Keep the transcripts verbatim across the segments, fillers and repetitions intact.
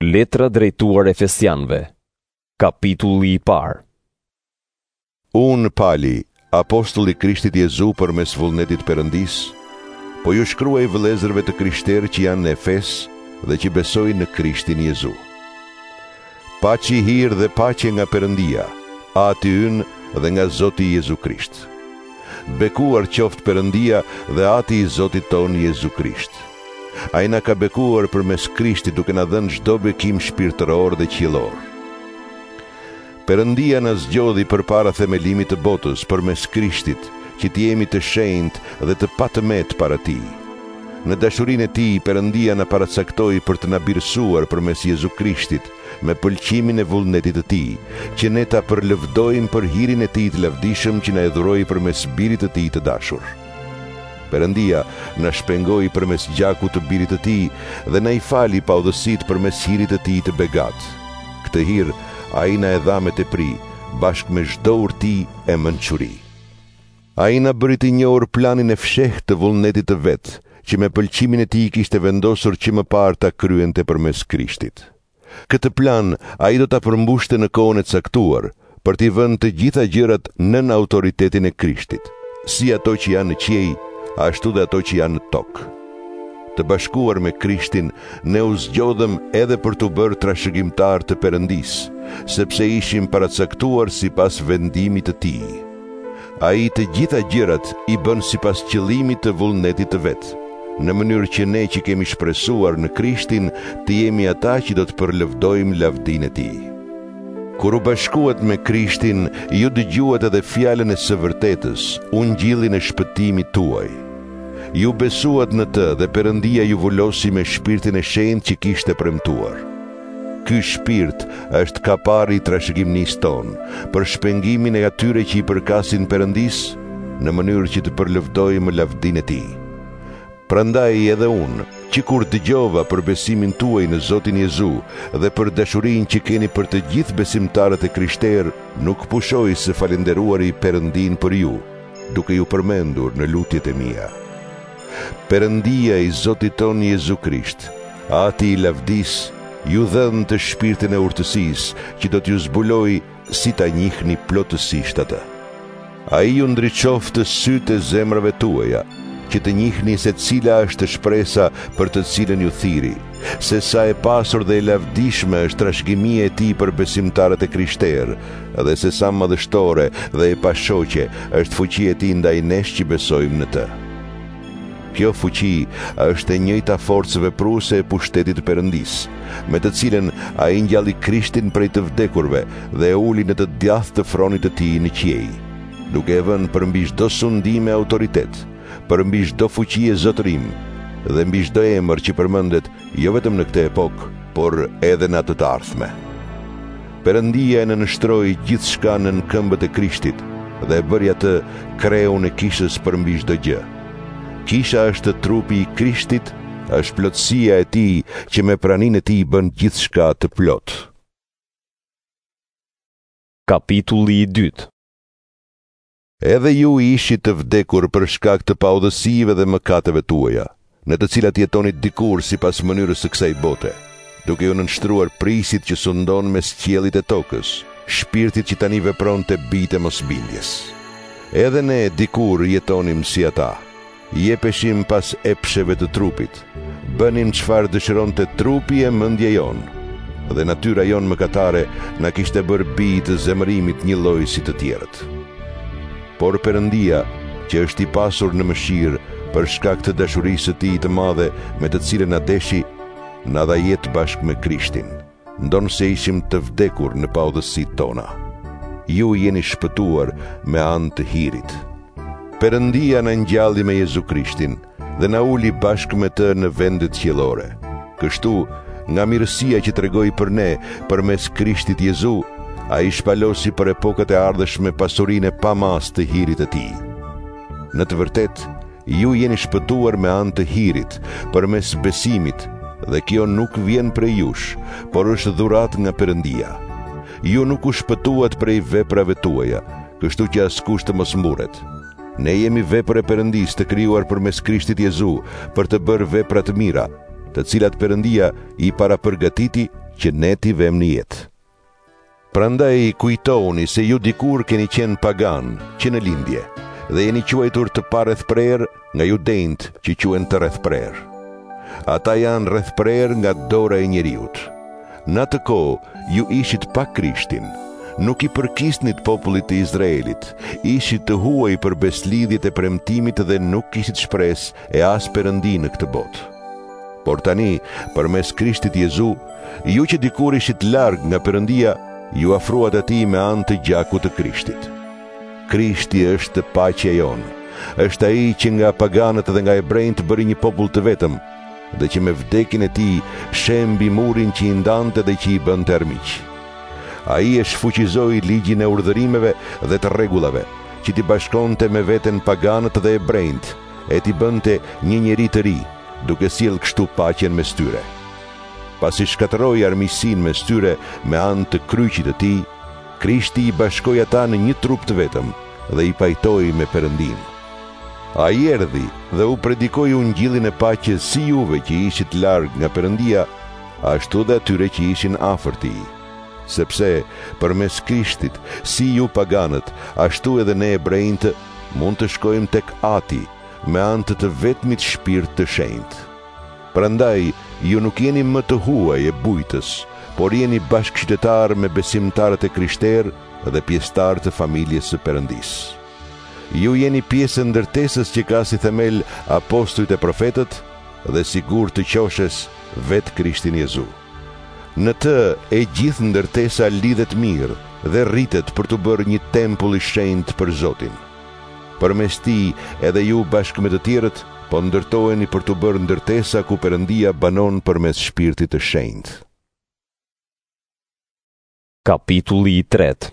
Letra drejtuar Efesianëve, kapitulli i parë. Unë Pali, apostulli i Krishtit Jezu përmes vullnetit Perëndis, po ju shkruaj vëllezërve të krishterë që janë në Efes dhe që besojnë në Krishtin Jezu. Paqi i hirë dhe paqe nga Perëndia, Ati ynë dhe nga Zoti Jezu Krisht. Bekuar qoftë Perëndia dhe Ati i Zotit tonë Jezu Krisht. Ai na ka bekuar përmes Krishtit duke na dhënë çdo bekim shpirtëror dhe qiellor. Perëndia na zgjodhi përpara themelimit të botës përmes Krishtit, që të jemi të shenjtë dhe të patëmet para Tij. Në dashurinë e Tij, Perëndia na paracaktoi për të na birësuar përmes Jezu Krishtit me pëlqimin e vullnetit të Tij, që ne ta përlëvdojmë për hirin e Tij të lavdishëm që na e dhuroi përmes Birit të Tij të dashur. Perëndia na shpengoi përmes gjakut të Birit të Tij dhe na i fali paudhësitë përmes hirit të Tij të begat. Këtë hir ai na e dha me tepri, bashkë me çdo urti e mençuri. Ai na bëri të njohur planin e fshehtë të vullnetit të vet, që me pëlqimin e Tij kishte vendosur që më parë ta kryente përmes Krishtit. Këtë plan ai do ta përmbushte në kohën e caktuar, për t'i vënë të gjitha gjërat nën autoritetin e Krishtit, si ato që janë në qiej, ashtu dhe ato që janë në tokë. Të bashkuar me Krishtin, ne u zgjodhëm edhe për të bërë trashëgimtar të Perëndis, sepse ishim paracaktuar sipas vendimit të Tij. Ai të gjitha gjërat i bën sipas qëllimit të vullnetit të vet, në mënyrë që ne që kemi shpresuar në Krishtin të jemi ata që do të përlëvdojmë lavdinë e Tij. Kur u bashkuat me Krishtin, ju dëgjuat edhe fjalën e së vërtetës, ungjillin e shpëtimit tuaj. Ju besuat në të dhe Perëndia ju vullosi me shpirtin e shenjtë që kishte premtuar. Ky shpirt është kapari i trashëgimnisë tonë, për shpengimin e atyre që i përkasin Perëndis, në mënyrë që të përlëvdojmë lavdinë e Tij. Prandaj edhe unë, që kur dëgjova për besimin tuaj në Zotin Jezu dhe për dashurinë që keni për të gjithë besimtarët e krishterë, nuk pushoj se falenderuari Perëndin për ju, duke ju përmendur në lutjet e mia. Perëndia i Zotit ton Jezu Krisht, Ati i lavdis, ju dhën të shpirtin e urtësisë, që do t'ju zbuloj si ta njihni plotësisht atë. Ai ju ndriçoftë sytë e zemrave tuaja, që të njihni se cila është shpresa për të cilën ju thiri, se sa e pasur dhe e lavdishme është trashëgimia e Tij për besimtarët e krishterë, dhe se sa madhështore dhe e pashoqe është fuqia e Tij ndaj nesh që besojmë në të. Kjo fuqi është e njëjta forcë vepruese e pushtetit të Perëndis, me të cilën ai ngjalli Krishtin prej të vdekurve dhe e uli në të djathtë të fronit të Tij në qiej, duke e vënë përmbi çdo sundim e autoritet, përmbi çdo fuqi e zotërim dhe mbi çdo emër që përmendet jo vetëm në këtë epokë, por edhe në atë të ardhme. Perëndia e nënshtroi gjithçka nën këmbët e Krishtit dhe e bëri atë kreun e kishës përmbi çdo gjë. Kisha është trupi i Krishtit, është plotësia e Tij që me praninë e Tij bën gjithçka të plot. Kapitulli i dytë. Edhe ju ishit të vdekur për shkak të paudhësive dhe mëkateve tuaja, në të cilat jetonit dikur sipas mënyrës së kësaj bote, duke u nënshtruar prisit që sundon mes qiellit e tokës, shpirtit që tani vepron të bijtë e mosbindjes. Edhe ne dikur jetonim si ata. Jepeshim pas epsheve të trupit, bënim çfarë dëshironte trupi e mendja jon, dhe natyra jon mëkatare na kishte bërë bij të zemërimit një lloj si të tjerët. Por Perëndia, që është i pasur në mëshirë për shkak të dashurisë së Tij të madhe me të cilën na deshi, na dha jetë bashkë me Krishtin, ndonse ishim të vdekur në paudhësitë tona. Ju jeni shpëtuar me anë të hirit. Perëndia na ngjalli me Jezu Krishtin dhe na uli bashkë me të në vendet qiellore. Kështu, nga mirësia që tregoi për ne përmes Krishtit Jezu, ai shpalosi për epokat e ardhshme pasurinë e pamas të hirit të Tij. Në të vërtetë, ju jeni shpëtuar me anë të hirit përmes besimit, dhe kjo nuk vjen prej jush, por është dhuratë nga Perëndia. Ju nuk u shpëtuat prej veprave tuaja, kështu që askush të mos mburret. Ne jemi vepër e Perëndis të krijuar përmes Krishtit Jezu për të bërë vepra të mira, të cilat Perëndia i parapërgatiti që ne t'i vëmë në jetë. Prandaj kujtoni se ju dikur keni qenë pagan që në lindje dhe jeni quajtur të pa rrethprer nga judejt që quhen të rrethprer. Ata janë rrethprer nga dora e njeriut. Në atë kohë ju ishit pa Krishtin, nuk i përkisnit popullit të Izraelit, ishit të huaj për beslidhjet e premtimit dhe nuk kishit shpresë e as perëndi në këtë botë. Por tani, përmes Krishtit Jezu, ju që dikur ishit larg nga Perëndia, ju afruat atij me anë të gjakut të Krishtit. Krishti është paqja jonë, është ai që nga paganët dhe nga hebrejt bëri një popull të vetëm, dhe që me vdekjen e tij shembi murin që i ndante dhe që i bënte armiq. Ai e shfuqizoi ligjin e urdhërimeve dhe të rregullave, që t'i bashkonte me veten paganët dhe hebrejt, e t'i bënte një njeri të ri, duke sjell kështu paqen mes tyre. Pasi shkatërroi armiqsinë mes tyre me anë të kryqit të tij, Krishti i bashkoi ata në një trup të vetëm dhe i pajtoi me Perëndin. Ai erdhi dhe u predikoi ungjillin e paqes si juve që ishit larg nga Perëndia, ashtu dhe atyre që ishin afër tij. Sepse përmes Krishtit, si ju paganët, ashtu edhe ne hebrejt mund të shkojmë tek Ati me anë të të vetmit Shpirt të Shenjtë. Prandaj, ju nuk jeni më të huaj e bujtës, por jeni bashkëqytetar me besimtarët e krishterë dhe pjesëtar të familjes së Perëndisë. Ju jeni pjesë e ndërtesës që ka si themel apostujt e profetët dhe sigur të qoshes vetë Krishtin Jezu. Në të e gjithë ndërtesa lidhet mirë dhe rritet për të bërë një tempull i shenjtë për Zotin. Përmes tij edhe ju bashkë me të tjerët po ndërtoheni për të bërë ndërtesa ku Perëndia banon përmes Shpirtit të Shenjtë. Kapitulli i tretë.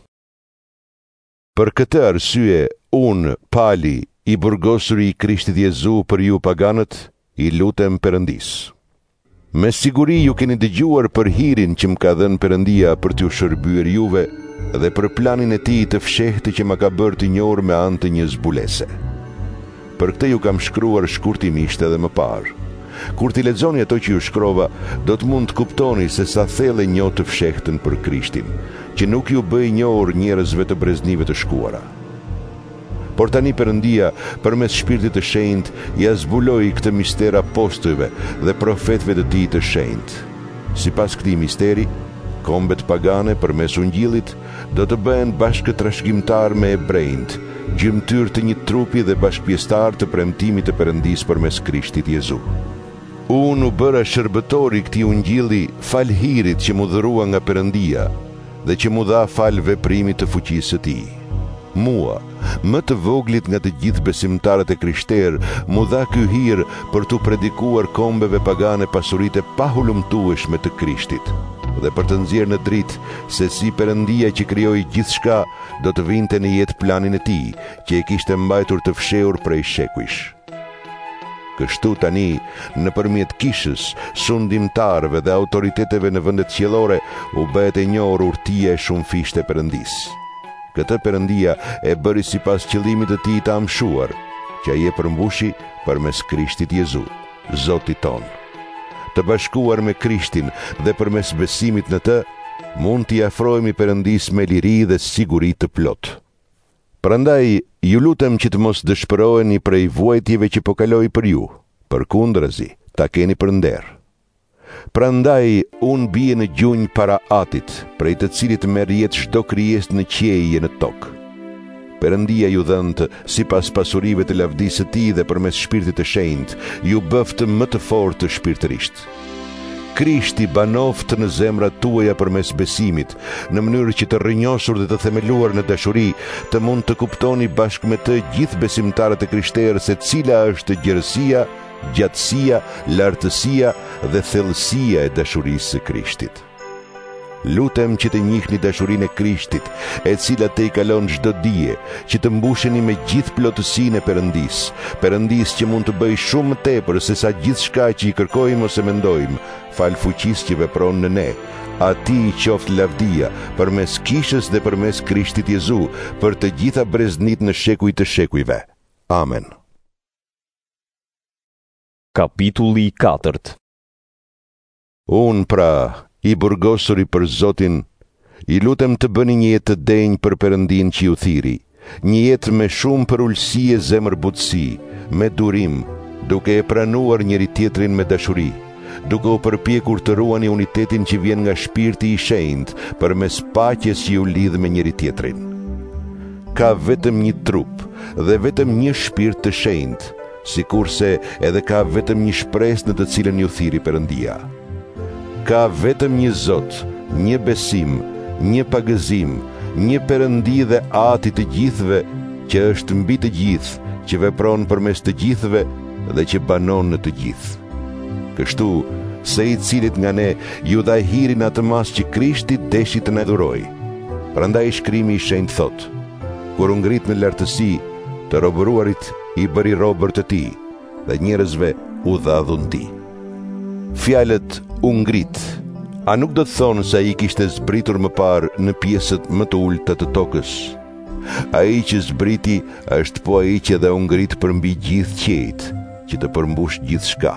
Për këtë arsye, unë, Pali, i burgosuri i Krishtit Jezu për ju paganët, i lutem Perëndisë. Me siguri ju keni dëgjuar për hirin që më ka dhënë Perëndia për t'ju shërbyer juve dhe për planin e tij të fshehtë që më ka bërë të njohur me anë të një zbulese. Për këtë ju kam shkruar shkurtimisht edhe më parë. Kur t'i lexoni ato që ju shkrova, do të mund të kuptoni se sa thellë njoh të fshehtën për Krishtin, që nuk ju bëj njohur njerëzve të breznive të shkuara. Por tani Perëndia, përmes Shpirtit të Shenjtë, ja zbuloi këtë mister apostujve dhe profetëve të tij të shenjtë. Sipas këtij misteri, kombet pagane përmes ungjillit do të bëhen bashkë trashëgimtar me hebrejt, gjymtyr të një trupi dhe bashkëpjesëtar të premtimit të Perëndisë përmes Krishtit Jezu. Unë u bëra shërbëtor i këtij ungjilli fal hirit që mu dhurua nga Perëndia dhe që mu dha fal veprimit të fuqisë së tij. Mua, më të voglit nga të gjithë besimtarët e krishterë, mu dha ky hir për t'u predikuar kombeve pagane pasuritë e pahulumtueshme të Krishtit, dhe për të nxjerrë në dritë se si Perëndia që krijoi gjithçka do të vinte në jetë planin e tij, që e kishte mbajtur të fshehur prej shekujsh. Kështu tani, nëpërmjet kishës, sundimtarëve dhe autoriteteve në vendet qiellore, u bëhet e njohur urtia e shumëfishtë e Perëndisë. Këtë Perëndia e bëri sipas qëllimit të tij të amshuar, që ai e përmbushi përmes Krishtit Jezu, Zotit ton. Të bashkuar me Krishtin dhe përmes besimit në të, mund t'i afrohemi Perëndisë me liri dhe siguri të plotë. Prandaj, ju lutem që të mos dëshpëroheni prej vuajtjeve që po kaloj për ju, përkundrazi, ta keni për nder. Prandaj, unë bie në gjunjë para Atit, prej të cilit merr jetë çdo krijesë në qiejje në tokë. Perëndia ju dhënë sipas pasurive të lavdisë së tij dhe përmes Shpirtit të Shenjtë, ju bëft më të fortë shpirtërisht. Krishti banoft në zemrat tuaja përmes besimit, në mënyrë që të rrënjosur dhe të themeluar në dashuri, të mund të kuptoni bashkë me të gjithë besimtarët e krishterë se cila është gjerësia, gjatësia, lartësia dhe thellësia e dashurisë së Krishtit. Lutem që të njihni dashurinë e Krishtit, e cila te i kalon çdo dije, që të mbusheni me gjithë plotësinë e Perëndisë, Perëndisë që mund të bëjë shumë më tepër se sa gjithçka që i kërkojmë ose mendojmë, fal fuqisë që vepron në ne. Atij qoftë lavdia përmes kishës dhe përmes Krishtit Jezu për të gjitha breznit në shekujt të shekujve. Amen. Kapitulli i katërt. Unë pra, i burgosuri për Zotin, i lutem të bëni një jetë të denjë për Perëndin që ju thiri, një jetë me shumë për ulësi e zemër butësi, me durim, duke e pranuar njëri tjetrin me dashuri, duke u përpjekur të ruani unitetin që vjen nga shpirti i shenjtë përmes paqes që ju lidh me njëri tjetrin. Ka vetëm një trup dhe vetëm një shpirt të shenjtë, sikurse edhe ka vetëm një shpresë në të cilën ju thiri Perëndia. Ka vetëm një Zot, një besim, një pagëzim, një Perëndi dhe Ati të gjithëve, që është mbi të gjithë, që vepron përmes të gjithëve dhe që banon në të gjithë. Kështu, se i cilit nga ne ju dha hirin atë mas që Krishti deshi të na dhurojë. Prandaj shkrimi i shenjtë thotë: kur u ngrit në lartësi, të robëruarit i bëri robër të tij, dhe njerëzve u dha dhundi. Fjalët u ngrit, a nuk do të thonë se ai kishte zbritur më parë në pjesët më të ulta të tokës? Ai që zbriti është po ai që dhe u ngrit përmbi gjithë qiejt, që të përmbush gjithçka.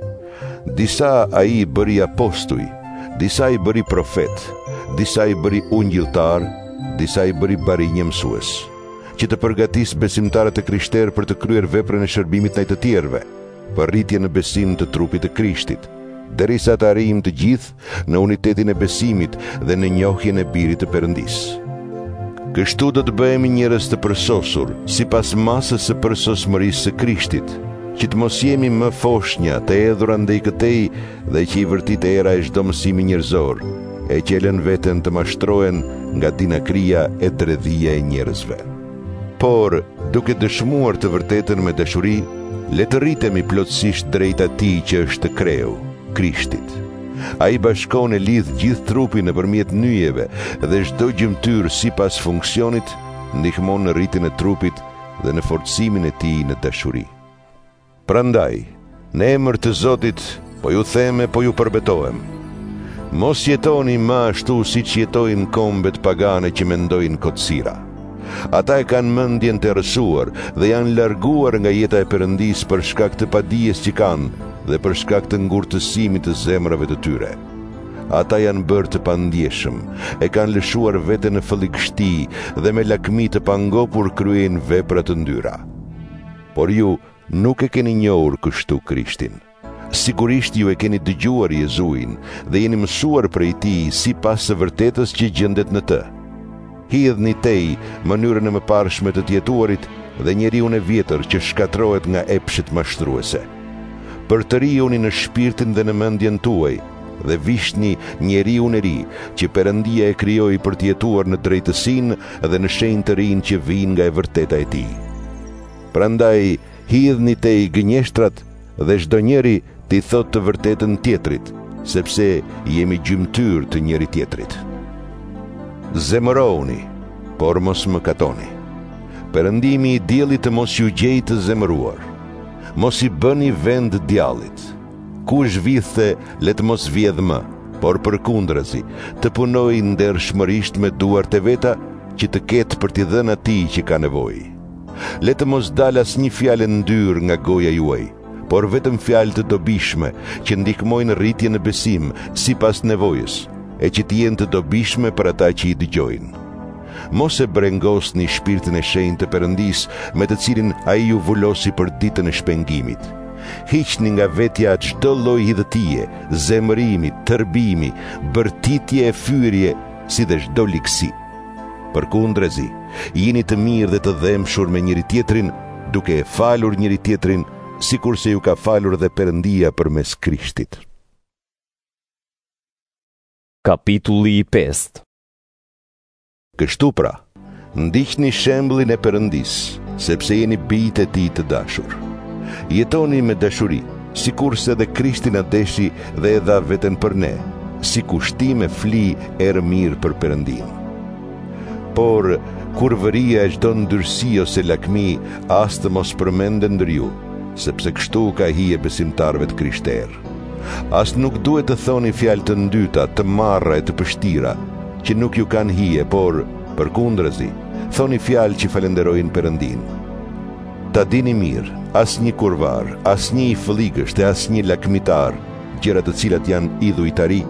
Disa ai bëri apostuj, disa i bëri profet, disa i bëri ungjilltar, disa i bëri barinjë mësues, që të përgatis besimtarët e krishterë për të kryer veprën e shërbimit ndaj të tjerëve, për rritje në besim të trupit të Krishtit, derisa të arrijmë të gjithë në unitetin e besimit dhe në njohjen e birit të Perëndisë. Kështu do të bëhemi njerëz të përsosur, sipas masës së përsosmërisë së Krishtit, që të mos jemi më foshnja të edhura ndaj këtej dhe që i vërtit era e çdo mësimi njerëzor, e që e lën veten të mashtrohen nga dinakria e dredhia e njerëzve. Por, duke dëshmuar të vërtetën me dashuri, le të rritemi plotësisht drejt atij që është kreu, Krishtit. Ai bashkon e lidh gjithë trupin nëpërmjet nyjeve dhe çdo gjymtyr sipas funksionit ndihmon në rritjen e trupit dhe në forcimin e tij në dashuri. Prandaj, në emër të Zotit, po ju them e po ju përbetohem: mos jetoni më ashtu siç jetojnë kombet pagane që mendojnë kotësira. Ata e kanë mendjen të rrësuar dhe janë larguar nga jeta e Perëndisë për shkak të padijes që kanë dhe për shkak të ngurtësimit të zemrave të tyre. Ata janë bërë të pandjeshëm, e kanë lëshuar veten në fëllikështi dhe me lakmi të pangopur kryejnë vepra të ndyra. Por ju nuk e keni njohur kështu Krishtin. Sigurisht ju e keni dëgjuar Jezuin dhe jeni mësuar prej tij sipas së vërtetës që gjendet në të. Hidhni tej mënyrën e mëparshme të të jetuarit dhe njeriun e vjetër që shkatrohet nga epshet mashtruese. Përtëriuni në shpirtin dhe në mendjen tuaj dhe vishni njeriun e ri që Perëndia e krijoi për të jetuar në drejtësinë dhe në shenjë të rinj që vijnë nga e vërteta e tij. Prandaj hidhni tej gënjeshtrat dhe çdo njeri t'i thot të vërtetën tjetrit, sepse jemi gjymtyr të njëri tjetrit. Zemëroni, por mos mëkatoni. Perëndimi i diellit të mos ju gjejë të zemëruar. Mos i bëni vend djallit. Kush vjedhte, le të mos vjedh më, por përkundrazi, të punojë ndershmërisht me duart e veta, që të ketë për t'i dhënë atij që ka nevojë. Le të mos dalë asnjë fjalë ndyr nga goja juaj, por vetëm fjalë të dobishme që ndihmojnë rritjen në besim sipas nevojës, e që të jenë të dobishme për ata që i dëgjojnë. Mos e brengosni shpirtin e shenjtë të Perëndisë me të cilin ai ju vulosi për ditën e shpengimit. Hiqni nga vetja çdo lloj hidhëtie, zemërimi, tërbimi, bërtitje e fyrje, si dhe çdo ligësi. Përkundrazi, jeni të mirë dhe të dhemshur me njëri tjetrin, duke e falur njëri tjetrin, sikurse ju ka falur dhe Perëndia përmes Krishtit. Kapitulli i pestë. Kështu pra, ndiqni shembullin e Perëndisë, sepse jeni bijtë e tij të dashur. Jetoni me dashuri, sikurse dhe Krishti na deshi dhe e dha veten për ne, si kushtim e fli erë mirë për Perëndinë. Por kur vëria e çdo ndyrësi ose lakmi, as të mos përmenden ndër ju, sepse kështu ka hije besimtarëve të krishterë. As nuk duhet të thoni fjalë të ndyta, të marra e të pështira, që nuk ju kanë hije, por përkundrazi, thoni fjalë që falenderojnë Perëndinë. Ta dini mirë, asnjë kurvar, asnjë i fëlligësht e asnjë lakmitar, gjëra të cilat janë idhujtari,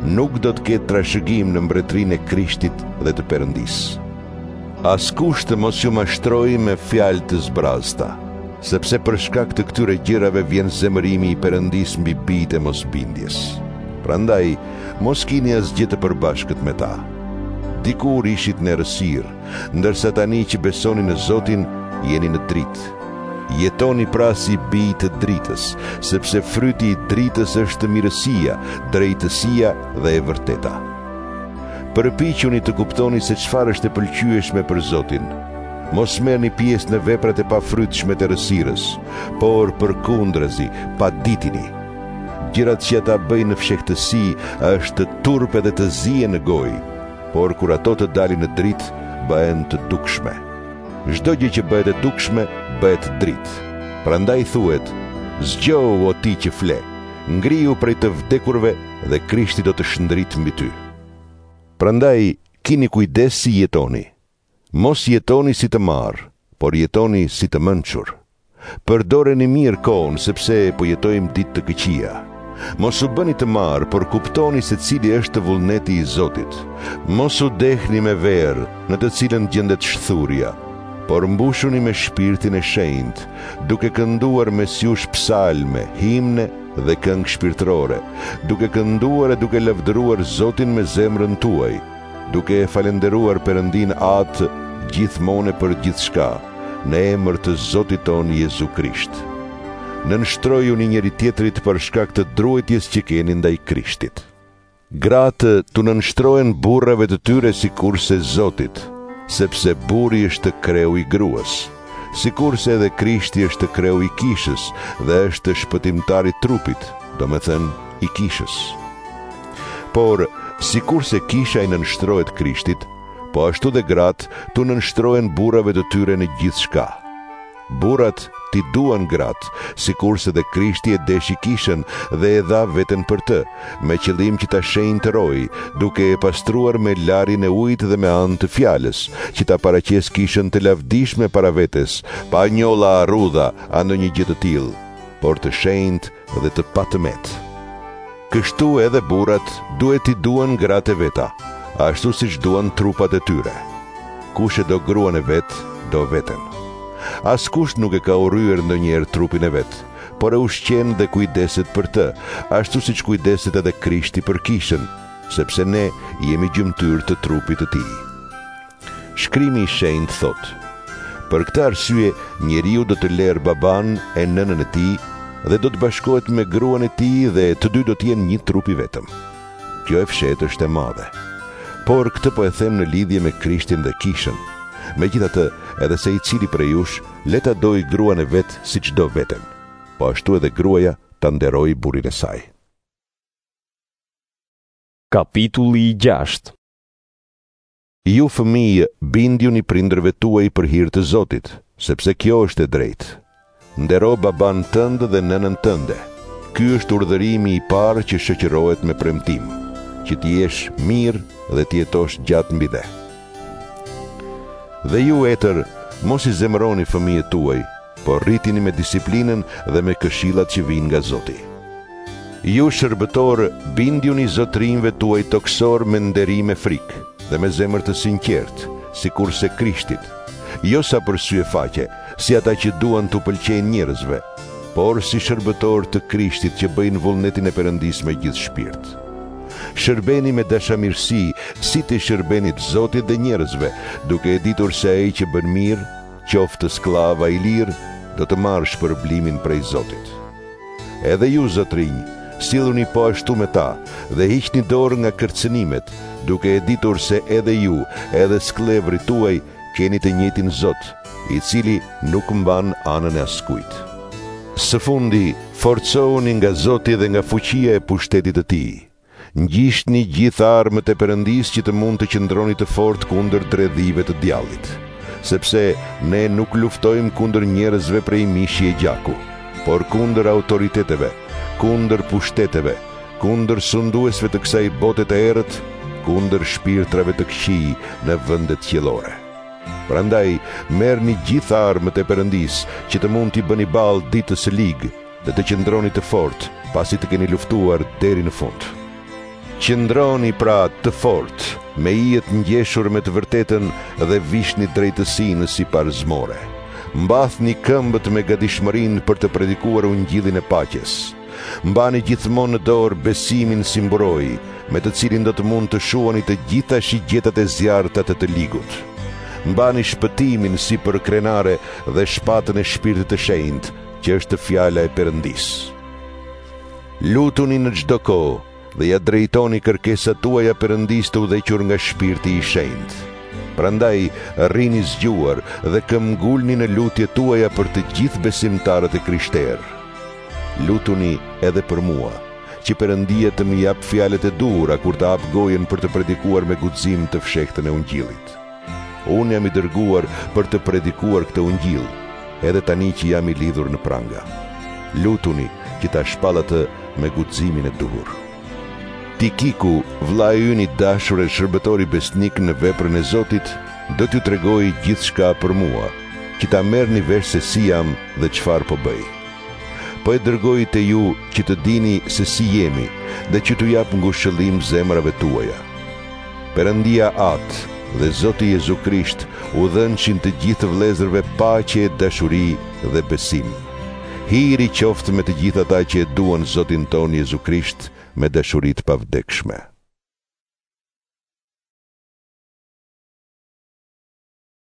nuk do të ketë trashëgim në mbretërinë e Krishtit dhe të Perëndis. Askush të mos ju mashtrojë me fjalë të zbrazta, sepse për shkak të këtyre gjërave vjen zemërimi i Perëndis mbi bijtë e mosbindjes. Prandaj, mos kini asgjë të përbashkët me ta. Dikur ishit në errësirë, ndërsa tani që besoni në Zotin, jeni në dritë. Jetoni pra si bijë të dritës, sepse fryti i dritës është mirësia, drejtësia dhe e vërteta. Përpiquni të kuptoni se çfarë është e pëlqyeshme për Zotin. Mos merrni pjesë në veprat e pafrytshme të errësirës, por përkundrazi, paditini. Gjërat që ata bëjnë në fshehtësi është turpe dhe të zije në gojë, por kur ato të dalin në dritë, bëhen të dukshme. Çdo gjë që bëhet e dukshme, bëhet dritë. Prandaj thuhet: zgjohu o ti që fle, ngrihu prej të vdekurve dhe Krishti do të shndrit mbi ty. Prandaj kini kujdes si jetoni. Mos jetoni si të marr, por jetoni si të mençur. Përdoreni mirë kohën, sepse po jetojmë ditë të këqija. Mos u bëni të marr, por kuptoni se cili është vullneti i Zotit. Mos u dehni me verë, në të cilën gjendet shthurja, por mbushuni me shpirtin e shenjtë, duke kënduar mes jush psalme, himne dhe këngë shpirtërore, duke kënduar e duke lavdëruar Zotin me zemrën tuaj, duke e falenderuar Perëndin atë gjithmonë për gjithçka, në emër të Zotit ton Jezu Krisht. Nënshtrojuni njëri tjetrit për shkak të druetjes që keni ndaj Krishtit. Gratë të nënshtrohen burrave të tyre sikurse Zotit, sepse burri është kreu i gruas, sikurse edhe Krishti është kreu i kishës dhe është shpëtimtari i trupit, domethënë i kishës. Por sikurse kisha i nënshtrohet Krishtit, po ashtu dhe gratë të nënshtrohen burrave të tyre në gjithçka. Burrat ti duan gratë, sikurse dhe Krishti e deshi kishën dhe e dha veten për të, me qëllim që ta shenjtërojë, duke e pastruar me larin e ujit dhe me anë të fjalës, që ta paraqes kishën të lavdishme para vetes, pa njolla arrudha a ndonjë gjë të tillë, por të shenjtë dhe të patëmet. Kështu edhe burrat duhet i duan gratë e veta, ashtu siç duan trupat e tyre. Kush e do gruan e vet, do veten. Askush nuk e ka urryer ndonjëherë trupin e vet, por e ushqen dhe kujdeset për të, ashtu siç kujdeset edhe Krishti për kishën, sepse ne jemi gjymtyr të trupit të tij. Shkrimi i shenjtë thotë: për këtë arsye njeriu do të lërë baban e nënën e tij dhe do të bashkohet me gruan e tij dhe të dy do të jenë një trup i vetëm. Kjo e fshehtë është e madhe. Por këtë po e them në lidhje me Krishtin dhe kishën. Megjithatë, edhe se i cili prej jush le ta dojë gruan e vet siç do veten, po ashtu edhe gruaja ta nderojë burrin e saj. Kapitulli i gjashtë. Ju fëmijë, bindjuni prindërve tuaj për hir të Zotit, sepse kjo është e drejtë. Ndero baban tënd dhe nënën tënde. Ky është urdhërimi i parë që shoqërohet me premtim, që të jesh mirë dhe të jetosh gjatë mbi dhe. Dhe ju etër, mos i zemëroni fëmijët tuaj, por rritini me disiplinën dhe me këshillat që vijnë nga Zoti. Ju shërbëtor, bindjuni zotrinjve tuaj toksor me nderim e frikë dhe me zemër të sinqertë, sikurse Krishtit, jo sa për syefaqe, si ata që duan të pëlqejnë njerëzve, por si shërbëtor të Krishtit që bëjnë vullnetin e Perëndis me gjithë shpirt. Shërbeni me dashamirësi, si të shërbenit Zotit dhe njerëzve, duke e ditur se ai që bën mirë, qoftë skllav i lirë, do të marrë shpërblimin prej Zotit. Edhe ju zotrinj, silluni po ashtu me ta dhe hiqni dorë nga kërcënimet, duke e ditur se edhe ju, edhe sklevrit tuaj keni të njëjtin Zot, i cili nuk mban anën e askujt. Së fundi, forcohuni nga Zoti dhe nga fuqia e pushtetit të tij. Ngjishni gjithë armët e Perëndis që të mund të qëndroni të fortë kundër dredhive të djallit, sepse ne nuk luftojmë kundër njerëzve prej mishi e gjaku, por kundër autoriteteve, kundër pushteteve, kundër sunduesve të kësaj bote të errët, kundër shpirtrave të këqij në vendet qiellore. Prandaj, merrni gjithë armët e Perëndis që të mund t'i bëni ballë ditës së ligë dhe të qëndroni të fortë, pasi të keni luftuar deri në fund. Qëndroni pra të fortë, me ijet ngjeshur me të vërtetën dhe vishni drejtësinë siparzmore. Mbathni këmbët me gatishmërinë për të predikuar ungjillin e paqes. Mbani gjithmonë në dorë besimin si mbrojë, me të cilin do të mund të shuani të gjitha shigjetat e zjarrta të të ligut. Mbani shpëtimin si për krenare dhe shpatën e shpirtit të shenjtë, që është fjala e Perëndisë. Lutuni në çdo kohë dhe ja drejtoni kërkesat tuaja Perëndisë të udhëhequr nga shpirti i shenjtë. Prandaj rrini zgjuar dhe këmbgulni në lutjet tuaja për të gjithë besimtarët e krishterë. Lutuni edhe për mua, që Perëndia të më jap fjalët e duhura kur të hap gojen për të predikuar me guxim të fshehtën e ungjillit. Unë jam i dërguar për të predikuar këtë ungjill, edhe tani që jam i lidhur në pranga. Lutuni që ta shpall atë me guximin e duhur. Tikiku, vllai ynë i dashur e shërbëtori besnik në veprën e Zotit, do t'ju tregoj gjithçka për mua, që ta merrni vesh se si jam dhe çfarë po bëj. Po e dërgoj te ju që të dini se si jemi dhe që t'ju jap ngushëllim zemrave tuaja. Perëndia Atë dhe Zoti Jezu Krisht u dhënçin të gjithë vëllezërve paqe, dashuri dhe besim. Hiri qoftë me të gjithë ata që e duan Zotin ton Jezu Krisht me dashuri të pavdekshme.